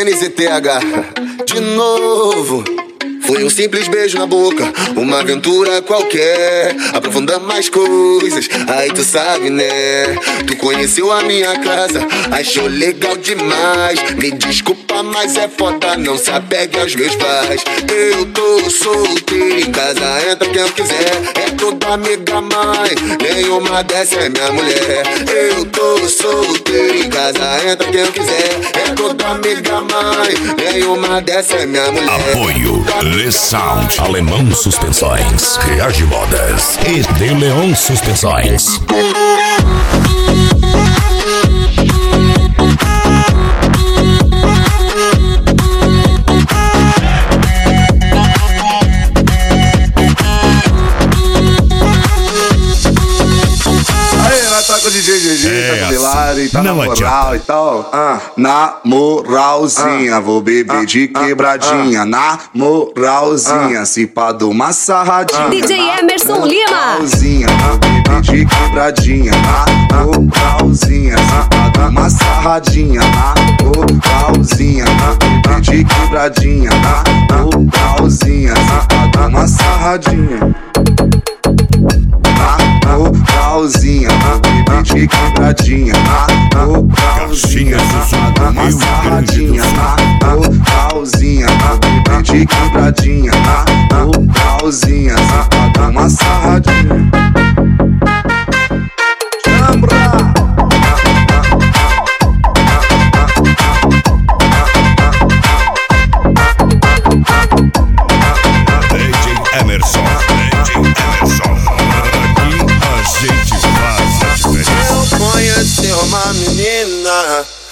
NZTH, de novo. Foi um simples beijo na boca, uma aventura qualquer. Aprofundando mais coisas, aí tu sabe, né? Tu conheceu a minha casa, achou legal demais. Me desculpa, mas é foda, não se apegue aos meus pais. Eu tô solteiro, em casa entra quem quiser. É toda amiga mãe, nenhuma dessa é minha mulher. Eu tô solteiro, em casa entra quem quiser. É toda amiga mãe, nenhuma dessa é minha mulher. Apoio Le Sound, Alemão Suspensões, Reage Modas e De Leon Suspensões. Tá com o DJ GG, tá com o Delari, tá na moral e tal. Na moralzinha, vou beber de quebradinha. Na moralzinha, se pá dou uma sarradinha. DJ Emerson Lima. Moralzinha, vou beber de quebradinha. Na moralzinha, se pá dou uma sarradinha. Na moralzinha, vou beber de quebradinha. Na moralzinha, se pá dou uma sarradinha. Moralzinha, bebê de quebradinha. Moralzinha, safada, uma sarradinha. Moralzinha, bebê de quebradinha. Moralzinha, safada, uma sarradinha. Chambra! DJ Emerson. Eu conheci uma menina